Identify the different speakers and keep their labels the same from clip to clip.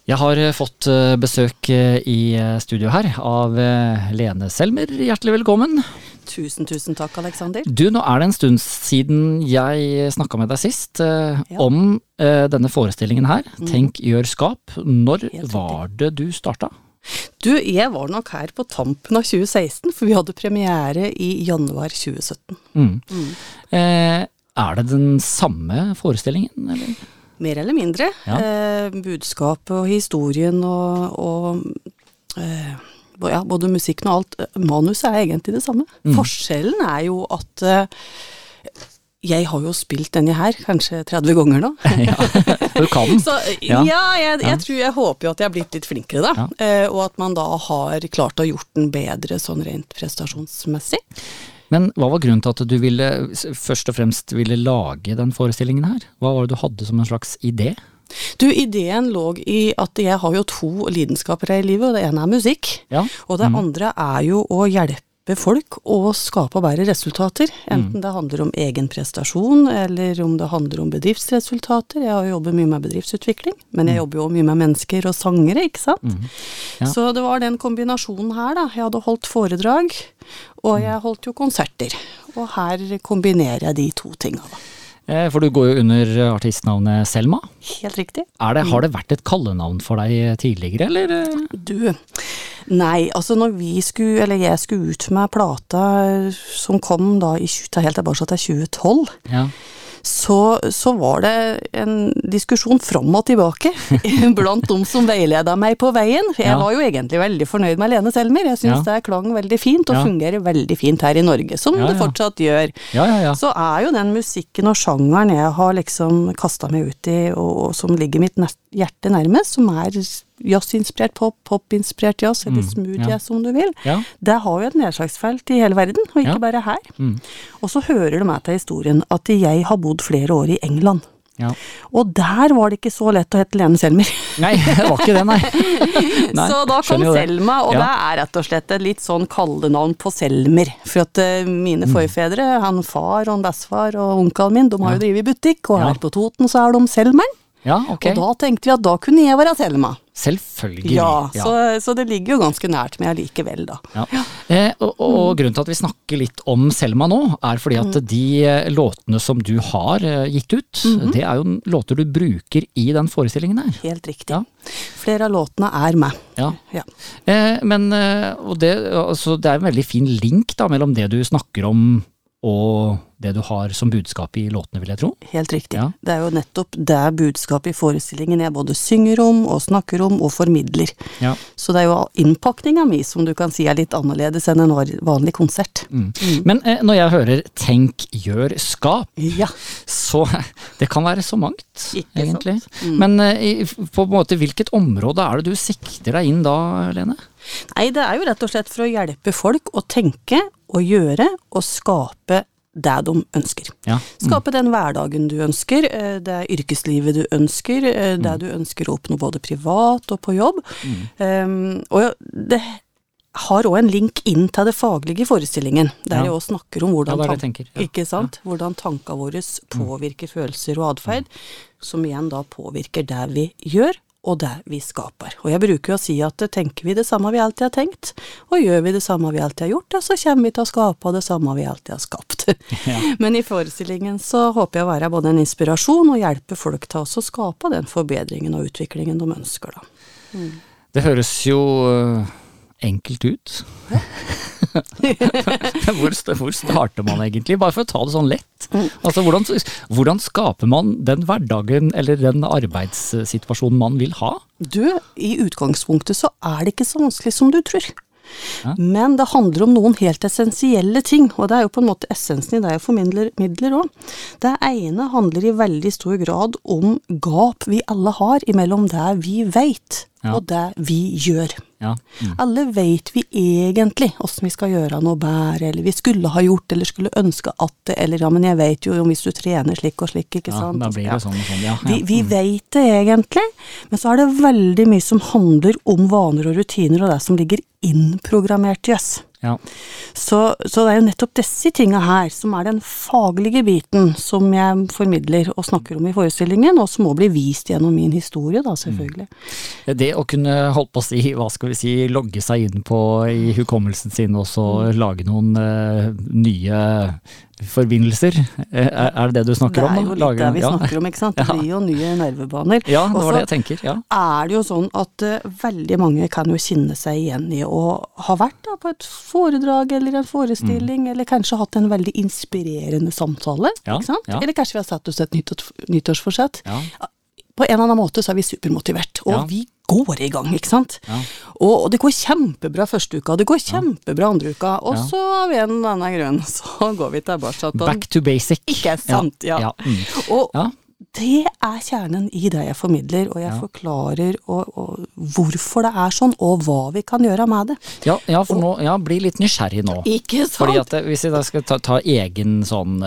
Speaker 1: Jeg har fått besøk i studio her av Lene Selmer. Hjertelig velkommen.
Speaker 2: Tusen takk, Alexander.
Speaker 1: Du, nå det en stund siden jeg snakket med deg sist om denne forestillingen her. Tenk, gjør, skap. Når var det du startet?
Speaker 2: Du, jeg var nok her på tampen av 2016, for vi hadde premiere i januar 2017.
Speaker 1: Det den samme forestillingen, eller?
Speaker 2: Mer eller mindre.
Speaker 1: Ja.
Speaker 2: Budskapet og historien og både musikken og alt. Manuset egentlig det samme. Forskjellen jo at jeg har jo spilt denne her kanskje 30 ganger nå.
Speaker 1: Ja, du kan.
Speaker 2: Så, jeg håper jo at jeg har blitt litt flinkere da. Og at man da har klart å gjort den bedre sånn rent prestasjonsmessig.
Speaker 1: Men hva var grunnen til at du først og fremst ville lage den forestillingen her? Hva var det du hadde som en slags idé?
Speaker 2: Du, ideen lå i at jeg har jo 2 lidenskaper her i livet, og det ene musikk, og det andre jo å hjelpe folk å skape bedre resultater, enten det handler om egen prestasjon, eller om det handler om bedriftsresultater. Jeg har jo jobbet mye med bedriftsutvikling, men jeg jobber jo mye med mennesker og sangere, ikke sant? Så det var den kombinasjonen her da. Jeg hadde holdt foredrag, og jeg holdt jo konserter, og her kombinerer jeg de 2 tingene da.
Speaker 1: For du går jo under artistnavnet Selma.
Speaker 2: Helt riktig.
Speaker 1: Har det vært et kallenavn for deg tidligere, eller?
Speaker 2: Du, nei, altså når jeg skulle ut med plata som kom da helt tilbake til 2012, så var det en diskusjon fram og tilbake blant de som veiledet meg på veien. Jeg var jo egentlig veldig fornøyd med Lene Selmer. Jeg synes det klang veldig fint og fungerer veldig fint her i Norge, som det fortsatt gjør. Så jo den musikken og sjangeren jeg har liksom kastet meg ut i, og som ligger mitt hjerte nærmest, som jazzinspirert pop, popinspirert jazz, eller smooth jazz som du vil. Det har jo et nedslagsfelt i hele verden, og ikke bare her. Og så hører du med til historien at jeg har bodd flere år i England. Og der var det ikke så lett å hete Lene Selmer.
Speaker 1: Nei, det var ikke det, nei.
Speaker 2: Så da kom Selma, og det rett og slett et litt sånn kallenavn på Selmer. For at mine forfedre, han far og han bestefar og onkelen min, de har jo drivet i butikk, og her på Toten så de Selmeren. Og da tenkte vi at da kunne jeg være Selma.
Speaker 1: Selvfølgelig.
Speaker 2: Så det ligger jo ganske nært meg likevel da.
Speaker 1: Og grunnen til at vi snakker litt om Selma nå, fordi at de låtene som du har gitt ut, det jo låter du bruker i den forestillingen her.
Speaker 2: Helt riktig. Flere av låtene med.
Speaker 1: Men det en veldig fin link da, mellom det du snakker om og det du har som budskap i låtene, vil jeg tro. Helt
Speaker 2: riktig. Det jo nettopp det budskapet i forestillingen jeg både synger om, og snakker om, og formidler. Så det jo innpakningen min som du kan si litt annerledes enn en vanlig konsert.
Speaker 1: Men når jeg hører tenk, gjør, skap, så det kan være så mangt, egentlig. Men på en måte, hvilket område det du sikter deg inn da, Lene?
Speaker 2: Nei, det jo rett og slett for å hjelpe folk å tenke, å gjøre og skape det de ønsker. Skape den hverdagen du ønsker, det yrkeslivet du ønsker, det du ønsker å oppnå både privat og på jobb. Og det har også en link inn til det faglige i forestillingen, der jeg også snakker om hvordan, ikke sant? Hvordan tankene våre påvirker følelser og adferd, som igjen da påvirker det vi gjør, og det vi skaper. Og jeg bruker jo å si at tenker vi det samme vi alltid har tenkt, og gjør vi det samme vi alltid har gjort, så kommer vi til å skape det samme vi alltid har skapt. Men i forestillingen så håper jeg å være både en inspirasjon og hjelpe folk til å skape den forbedringen og utviklingen de ønsker da.
Speaker 1: Det høres jo enkelt ut. Hvor starter man egentlig? Bare for å ta det sånn lett. Altså, hvordan skaper man den hverdagen eller den arbeidssituasjonen man vil ha? Du,
Speaker 2: i utgangspunktet så det ikke så vanskelig som du tror. Men det handler om noen helt essensielle ting, og det jo på en måte essensen i det jeg formidler også. Det ene handler i veldig stor grad om gap vi alle har imellom det vi vet, og det vi gjør. Alle vet vi egentlig hvordan vi skal gjøre noe bedre, eller vi skulle ha gjort, eller skulle ønske at det, eller men jeg vet jo om hvis du trener slik og slik, ikke sant?
Speaker 1: Da blir det sånn og sånn,
Speaker 2: Vi vet det egentlig, men så det veldig mye som handler om vaner og rutiner, og det som ligger innprogrammert i oss.
Speaker 1: Ja.
Speaker 2: Så det jo nettopp disse tingene her, som den faglige biten, som jeg formidler og snakker om i forestillingen, og som må bli vist gjennom min historie da, selvfølgelig.
Speaker 1: Det å kunne holde på å si, hva skal vi si, logge seg inn på i hukommelsen sin, og så lage noen nye forbindelser, det det du snakker om?
Speaker 2: Det jo litt det vi snakker om, ikke sant? Det blir jo nye nervebaner.
Speaker 1: Ja, det var det jeg tenker, ja.
Speaker 2: Det jo sånn at veldig mange kan jo kjenne seg igjen i å ha vært da, på et foredrag eller en forestilling, eller kanskje hatt en veldig inspirerende samtale, ikke sant? Eller kanskje vi har satt oss et nyttårsforsett. På en eller annen måte så vi supermotivert, og vi går i gang, ikke sant? Og det går kjempebra første uka, det går kjempebra andre uka, og så av en eller annen grunn, så går vi tilbake.
Speaker 1: Back to basic.
Speaker 2: Ikke sant, Og det kjernen i det jeg formidler, og jeg forklarer og hvorfor det sånn, og hva vi kan gjøre med det.
Speaker 1: Ja, for nå, bli litt nysgjerrig nå.
Speaker 2: Ikke sant?
Speaker 1: Fordi at hvis jeg da skal ta egen sånn,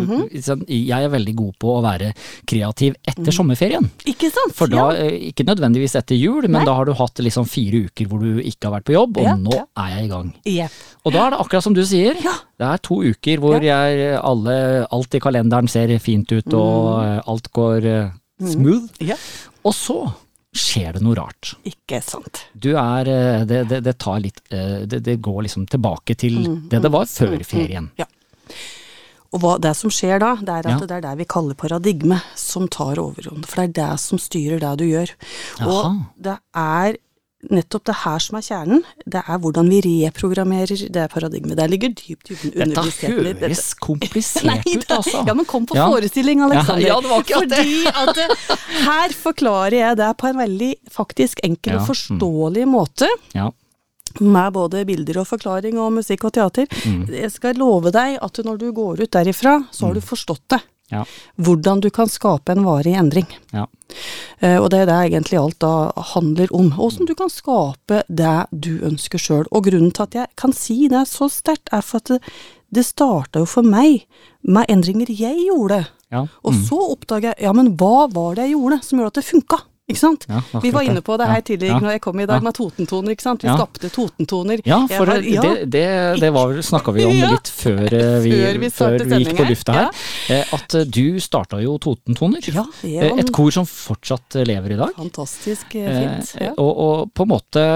Speaker 1: jeg veldig god på å være kreativ etter sommerferien.
Speaker 2: Ikke sant?
Speaker 1: For da, ikke nødvendigvis etter jul, men da har du hatt liksom 4 uker hvor du ikke har vært på jobb, og nå jeg i gang. Og da det akkurat som du sier, det 2 uker hvor alt i kalenderen ser fint ut, og alt går smooth. Og så skjer det noe rart.
Speaker 2: Ikke sant.
Speaker 1: Du det tar litt, det går liksom tilbake til det var før ferien.
Speaker 2: Ja. Og det som skjer da, det at det det vi kaller paradigme som tar overhånd, for det det som styrer det du gjør. Og det nettopp det her som kjernen, det hvordan vi reprogrammerer det paradigmet. Det ligger dypt
Speaker 1: underbevisst. Dette høres komplisert ut, altså.
Speaker 2: Ja, men kom på forestilling, Alexander.
Speaker 1: Ja, det var akkurat det.
Speaker 2: Fordi at her forklarer jeg det på en veldig faktisk enkel og forståelig måte.
Speaker 1: Ja.
Speaker 2: Med både bilder og forklaring og musikk og teater. Jeg skal love deg at når du går ut derifra, så har du forstått det. Hvordan du kan skape en varig endring. Og det det egentlig alt da handler om. Og hvordan du kan skape det du ønsker selv. Og grunnen til at jeg kan si det så sterkt for at det startet jo for meg med endringer jeg gjorde. Og så oppdaget jeg, men hva var det jeg gjorde som gjorde at det funket? Ikke sant? Vi var inne på det her tidligere når jeg kom i dag med totentoner, ikke sant? Vi skapte totentoner.
Speaker 1: Ja, for det snakket vi om litt før vi gikk på lufta her, at du startet jo totentoner. Et kor som fortsatt lever i dag.
Speaker 2: Fantastisk fint.
Speaker 1: Og på en måte,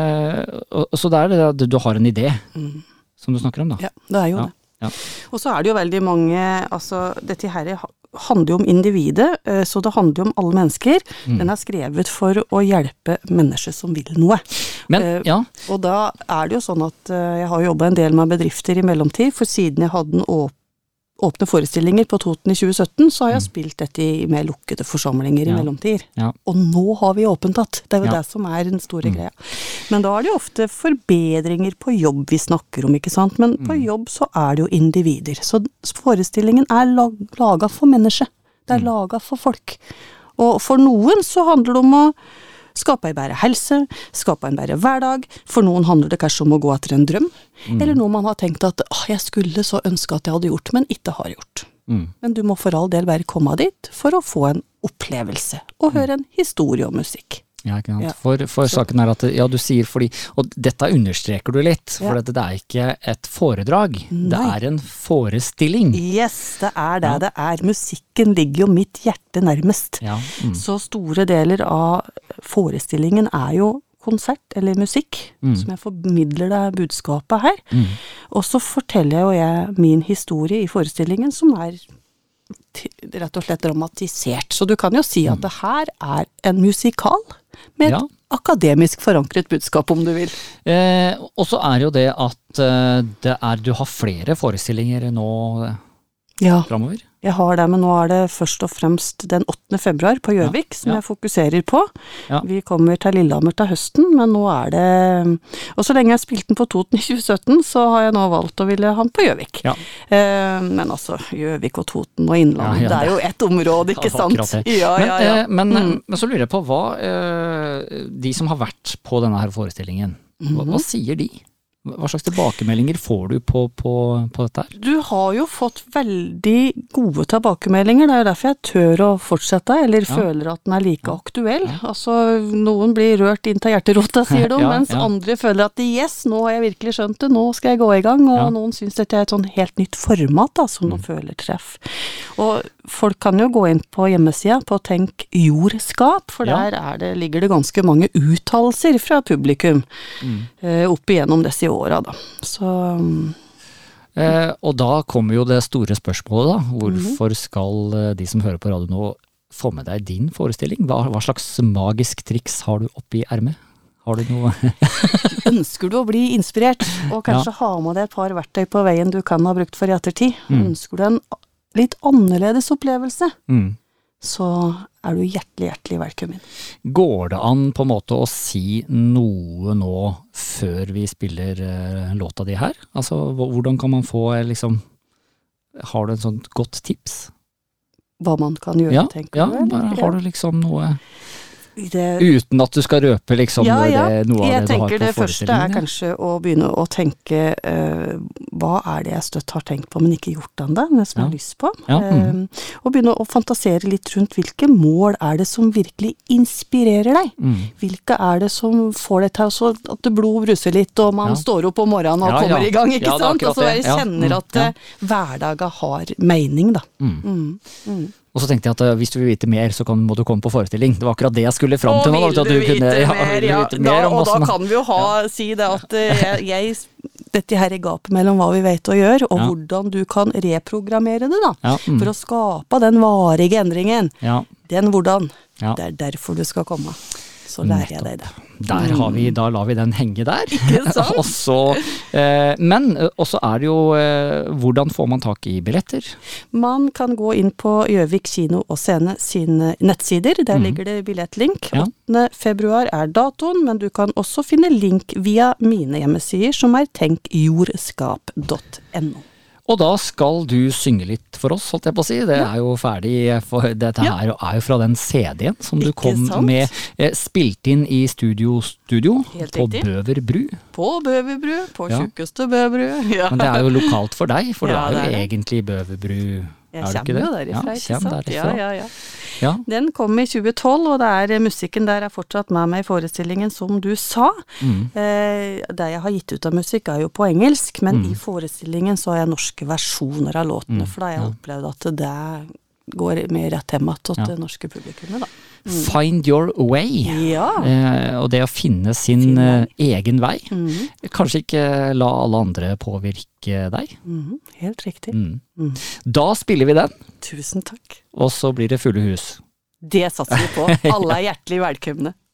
Speaker 1: så det det at du har en idé som du snakker om da.
Speaker 2: Ja, det jo det. Og så det jo veldig mange, altså dette her handler jo om individet, så det handler jo om alle mennesker. Den skrevet for å hjelpe mennesker som vil noe.
Speaker 1: Men,
Speaker 2: og da det jo sånn at jeg har jobbet en del med bedrifter i mellomtid, for siden jeg hadde åpne forestillinger på Toten i 2017, så har jeg spilt dette med lukkede forsamlinger i mellomtid. Og nå har vi åpent at det jo det som den store greia. Men da det jo ofte forbedringer på jobb vi snakker om, ikke sant? Men på jobb så det jo individer. Så forestillingen laget for mennesker. Det laget for folk. Og for noen så handler det om å skape en bedre helse, skape en bedre hverdag. For noen handler det kanskje om å gå etter en drøm. Eller noe man har tenkt at jeg skulle så ønske at jeg hadde gjort, men ikke har gjort. Men du må for all del bare komme dit for å få en opplevelse og høre en historie og musikk.
Speaker 1: Ja, ikke sant. For saken at, du sier fordi, og dette understreker du litt, for det ikke et foredrag, det en forestilling.
Speaker 2: Yes, det det det Musikken ligger jo mitt hjerte nærmest. Så store deler av forestillingen jo konsert eller musikk, som jeg formidler det budskapet her. Og så forteller jo jeg min historie i forestillingen, som rett og slett dramatisert. Så du kan jo si at det her en musikal med et akademisk forankret budskap, om du vil.
Speaker 1: Og så jo det at du har flere forestillinger nå fremover.
Speaker 2: Jeg har det, men nå det først og fremst den 8. februar på Gjøvik, som jeg fokuserer på. Vi kommer til Lillehammer til høsten, men nå det... Og så lenge jeg spilte den på Toten i 2017, så har jeg nå valgt å ville ha den på Gjøvik. Men altså, Gjøvik og Toten og Innland, det jo et område, ikke sant?
Speaker 1: Men så lurer jeg på hva de som har vært på denne her forestillingen, hva sier de? Hva slags tilbakemeldinger får du på dette her?
Speaker 2: Du har jo fått veldig gode tilbakemeldinger, det er jo derfor jeg tør å fortsette, eller føler at den er like aktuell. Altså, noen blir rørt inn til hjerterota, sier de, mens andre føler at yes, nå har jeg virkelig skjønt det, nå skal jeg gå i gang, og noen synes dette er et sånn helt nytt format da, som de føler treff. Og folk kan jo gå inn på hjemmesida på Tenk Jordskap, for der ligger det ganske mange uttalelser fra publikum opp igjennom disse åra da. Så
Speaker 1: og da kommer jo det store spørsmålet da. Hvorfor skal de som hører på radio nå få med deg din forestilling? Hva slags magisk triks har du oppi ermet? Har du noe?
Speaker 2: Ønsker du å bli inspirert, og kanskje ha med deg et par verktøy på veien du kan ha brukt for i ettertid? Ønsker du en litt annerledes opplevelse? Så er du hjertelig velkommen.
Speaker 1: Går det an på en måte å si noe nå før vi spiller låta di her? Altså, hvordan kan man få liksom, har du en sånn godt tips?
Speaker 2: Hva man kan gjøre, tenker du?
Speaker 1: Ja, har du liksom noe... Uten at du skal røpe liksom noe av det du har på forestillingen?
Speaker 2: Jeg tenker det første er kanskje å begynne å tenke hva er det jeg støtt har tenkt på, men ikke gjort enda, men som jeg har lyst på. Og begynne å fantasere litt rundt hvilke mål er det som virkelig inspirerer deg? Hvilke er det som får deg til at det blod bruser litt, og man står opp om morgenen og kommer i gang, ikke sant? Og så kjenner at hverdagen har mening da.
Speaker 1: Og så tenkte jeg at hvis du vil vite mer, så må du komme på forestilling. Det var akkurat det jeg skulle fram til nå.
Speaker 2: Og vil du vite mer, og da kan vi jo si det at dette her er gapet mellom hva vi vet å gjøre, og hvordan du kan reprogrammere det da, for å skape den varige endringen. Den hvordan. Det er derfor du skal komme. Så lærer jeg deg det.
Speaker 1: Da lar vi den henge der.
Speaker 2: Ikke sant?
Speaker 1: Men også er det jo, hvordan får man tak i billetter?
Speaker 2: Man kan gå inn på Gjøvik Kino og Scene sine nettsider. Der ligger det billettlink. 8. februar er datoen, men du kan også finne link via mine hjemmesider, som er tenkjordskap.no.
Speaker 1: Og da skal du synge litt for oss, holdt jeg på å si. Det er jo ferdig, for dette her er jo fra den CD-en som du kom med, spilt inn i studio på Bøver Bru.
Speaker 2: På Bøver Bru, på tjukkeste Bøver Bru.
Speaker 1: Men det er jo lokalt for deg, for det er jo egentlig Bøver Bru.
Speaker 2: Jeg kommer jo derifra, ikke sant? Ja. Den kom i 2012, og musikken der er fortsatt med meg i forestillingen, som du sa. Det jeg har gitt ut av musikk er jo på engelsk, men i forestillingen så har jeg norske versjoner av låtene, for da har jeg opplevd at det går mer rett hjemme til det norske publikummet da.
Speaker 1: Find your way. Og det å finne sin egen vei. Kanskje ikke la alle andre påvirke deg.
Speaker 2: Helt riktig.
Speaker 1: Da spiller vi den.
Speaker 2: Tusen takk.
Speaker 1: Og så blir det fulle hus.
Speaker 2: Det satser vi på. Alle er hjertelig velkomne.